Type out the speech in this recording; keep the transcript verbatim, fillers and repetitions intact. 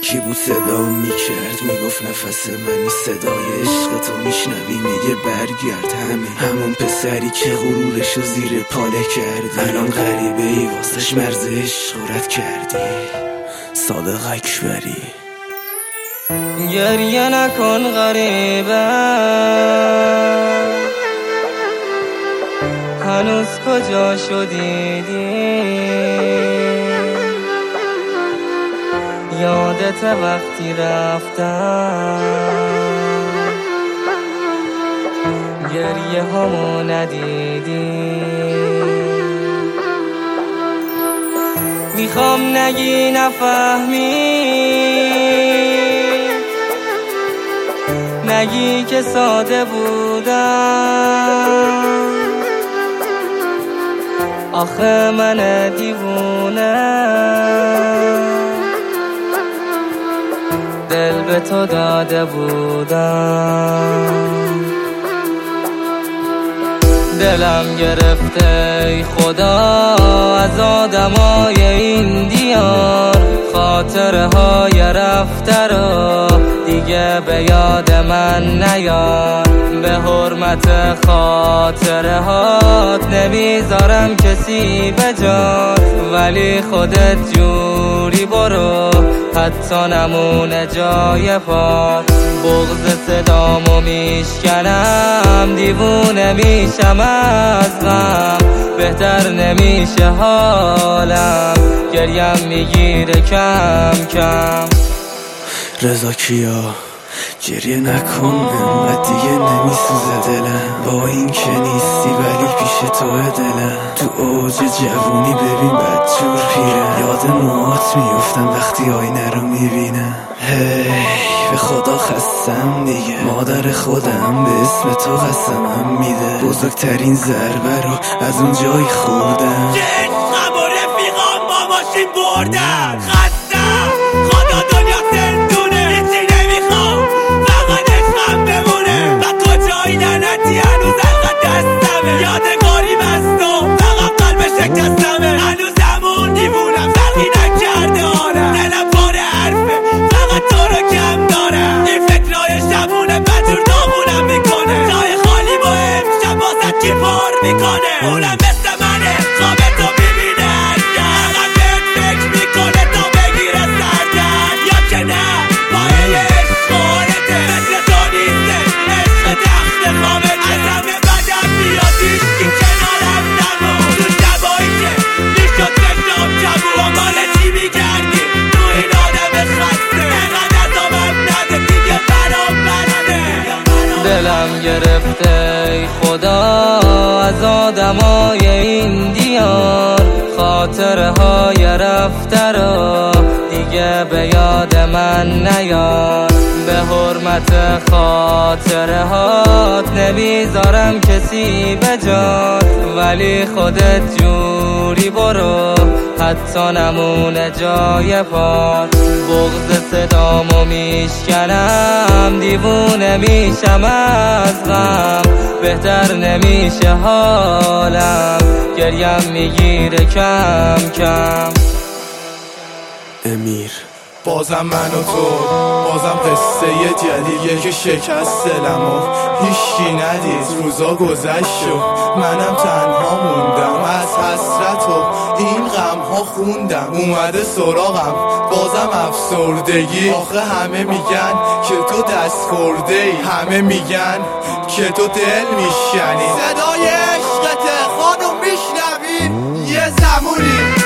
یکی بود صدا میکرد میگفت نفس منی، صدای عشق تو میشنوی میگه برگرد. همین همون پسری که غرورشو زیر پاله کردی، الان غریبه ای واسش مرز عشق رد کردی. صادق اکبری. گریه نکن غریبه، هنوز کجا شدیدی؟ یادت وقتی رفتم گریه همو ندیدی. میخوام نگی نفهمی، نگی که ساده بودم. آخه من دیوونه دل به تو داده بودم. دلم گرفته ای خدا از آدمای این دیار، خاطره های رفته رو دیگه به یاد من نیار. به حرمت خاطره هات نمیذارم کسی به جات، ولی خودت جوری برو حتی نمونه جای پات. بغض صدامو میشکنم، دیوونه میشم از غم، بهتر نمیشه حالم، گریم میگیره کم کم. رضا کیا گریه نکن انقدر دیگه نمیسوزه دلم، با این که نیستی ولی پیش توه دلم. تو اوج جوونی ببین بدجور پیرم، یاد موهات میفتم وقتی آینه رو میبینم. هی به خدا خستم دیگه، مادر خودم به اسم تو قسمم میده. بزرگترین ضربه رو از اون جایی خوردم که عشقم و رفیقام با ماشین بردم. خستم خدا دنیا زندونه، هیچی نمیخوام فقط عشقم بمونه. و کجایی لعنتی هنوز انقدر دستمه، یادگاری بستم فقط قلب شکستمه. هنوز همون دیوونم فرقی نکرده حالم، دلم پاره حرفه فقط تو رو کم دارم. این فکرای شبونه بدجور داغونم میکنه، جای خالی با امشب بازت کی پار میکنه. اونم مثل منه خواب تو میبینه هرگز، فقط بهت فکر میکنه تا بگیره سردن. یا که نه پایه عشق آرته، مثل تو نیسته عشق تخت خوابته. از همه بدم بیاد هیچکی کنارم نمون، تو شبایی که میشد چشم چبون. دنبال چی میگردی تو این آدم خسته، اینقدر عذابم نده دیگه برام بسته. دلم گرفته ای خدا از آدمای این دیار، خاطره های رفته رو دیگه به یاد من نیار. به حرمت خاطره هات نمیذارم کسی به جات، ولی خودت جوری برو حتی نمونه جای پات. بغض صدامو میشکنم، دیوونه میشم از غم، بهتر نمیشه حالم، گریم میگیره کم کم. امیر. بازم من و تو، بازم قصه جدیدیه که شکست دلمو هیچکی ندید. روزا گذشت شد منم تنها موندم، از حسرت و این غم ها خوندم. اومده سراغم بازم افسردگی، آخه همه میگن که تو دست خورده ای، همه میگن که تو دل میشکنی. صدای عشقته خانم میشنوی یه زمونی